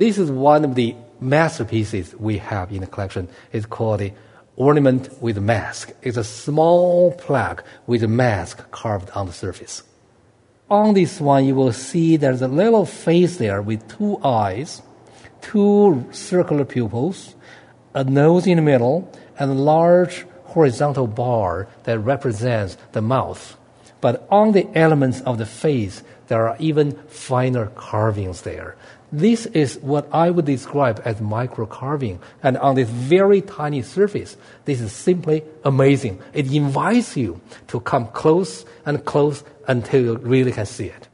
This is one of the masterpieces we have in the collection. It's called the Ornament with Mask. It's a small plaque with a mask carved on the surface. On this one, you will see there's a little face there with 2 eyes, 2 circular pupils, a nose in the middle, and a large horizontal bar that represents the mouth. But on the elements of the face, there are even finer carvings there. This is what I would describe as micro-carving. And on this very tiny surface, this is simply amazing. It invites you to come close and close until you really can see it.